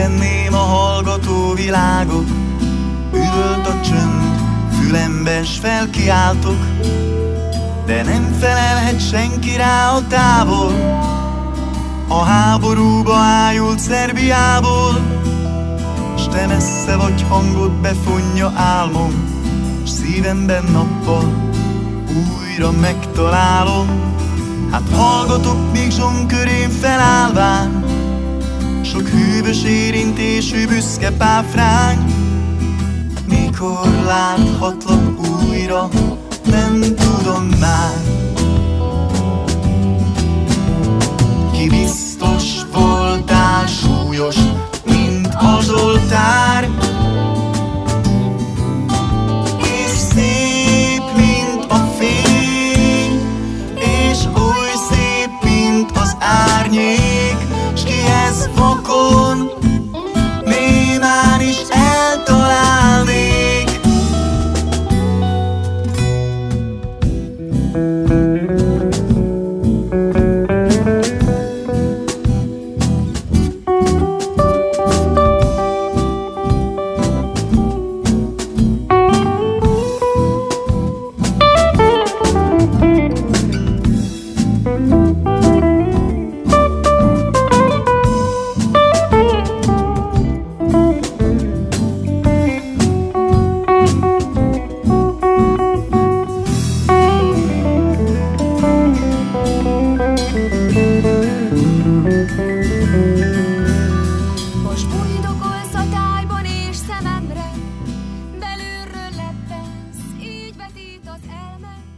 Megtenném a hallgató világot, üvölt a csönd, fülembe s felkiáltok, de nem felelhet senki rá a távol, a háborúba ájult Szerbiából. S te messze vagy, hangod befonja álmom, s szívemben nappal újra megtalálom. Hát hallgatok még zsonkörén felállván, sok hűvös érintésű büszke páfrány. Mikor láthatlak újra, nem tudom már. Ki biztos voltál súlyos, mint a Zsoltár, és szép, mint a fény, és oly szép, mint az árnyék, s kihez vakon némán is eltalálnék. Most bujdokolsz a tájban és szememre, belülről lebbez, így vetít az elme.